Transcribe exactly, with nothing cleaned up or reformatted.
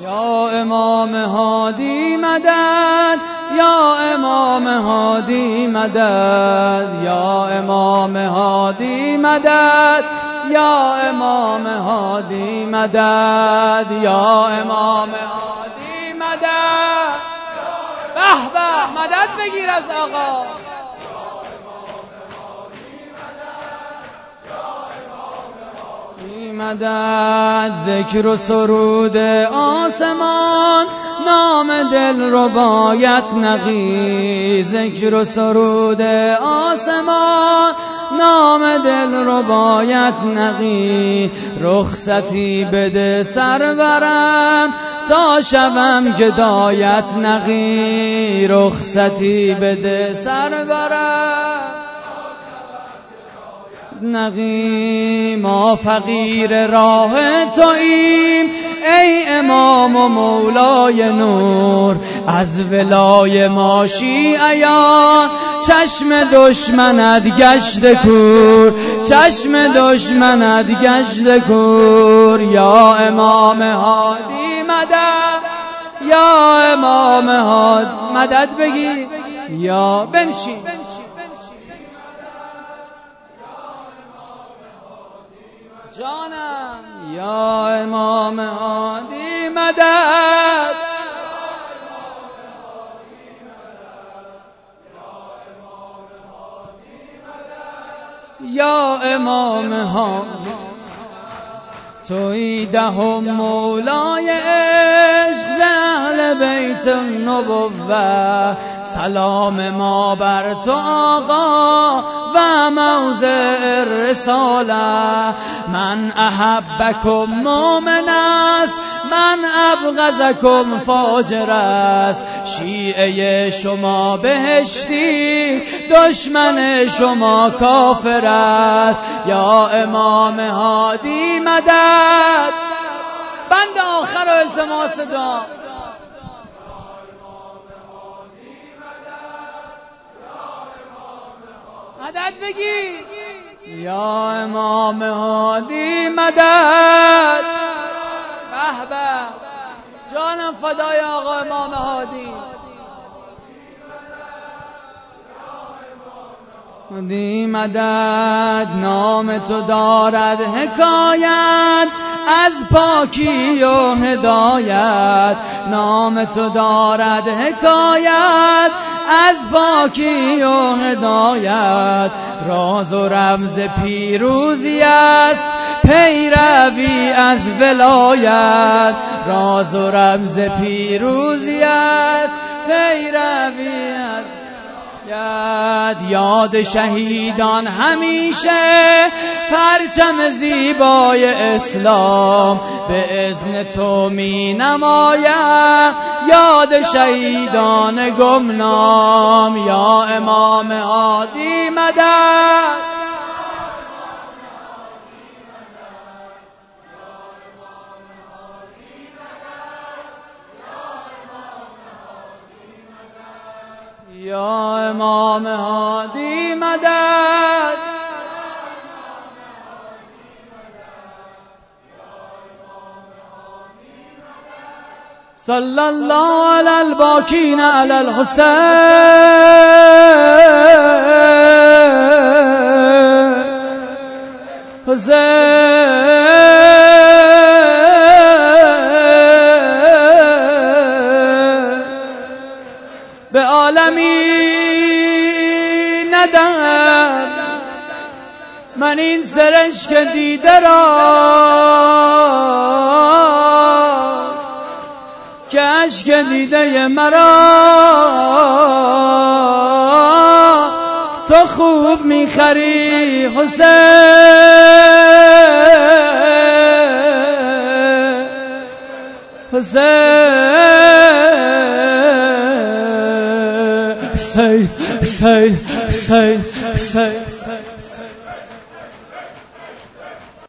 یا امام هادی مدد، یا امام هادی مدد، یا امام هادی مدد، یا امام هادی مدد، یا امام هادی مدد. به به مدد بگیر از آقا. مدد ذکر و سرود آسمان، نام دل رو باید نغی. ذکر و سرود آسمان، نام دل رو باید نغی. رخصتی بده سرورم تا شوم گدایت نغی. رخصتی بده سرورم نغی. ما فقیر راه توییم ای امام و مولای نور. از ولای ما شیعیان چشم دشمنت گشت کور. چشم دشمنت گشت کور. یا امام هادی مدد، یا امام هادی مدد بگی. یا بنشین جانم. یا امام هادی مدد، یا امام هادی. توی دهم مولای عشق ز اهل بیت النبوة. سلام ما بر تو آقا و موضع الرساله. من احبکم مؤمن است، من ابغضکم فاجر است. شیعه شما بهشتی، دشمن شما کافر است. یا امام هادی مدد. بند آخر و التماس دعا. مدد بگی. یا امام هادی مدد. به به جانم فدای آقا امام هادی. هادی مدد. نام تو دارد حکایت از پاکی و هدایت. نام تو دارد حکایت از پاکی و هدایت. راز و رمز پیروزی است پیروی از ولایت. راز و رمز پیروزی است پیروی از ولایت. یاد شهیدان همیشه پرچم زیبای اسلام به اذن تو می نماید. یاد شهیدان گمنام. یا امام هادی مدد. یا امام هادی مدد. صلی الله علی الباکین علی الحسین. حسین به عالمی ندم من این سرشک دیده را که اشک دیده مرا تو خوب میخری حسین. حسین Say, say, say, say, say.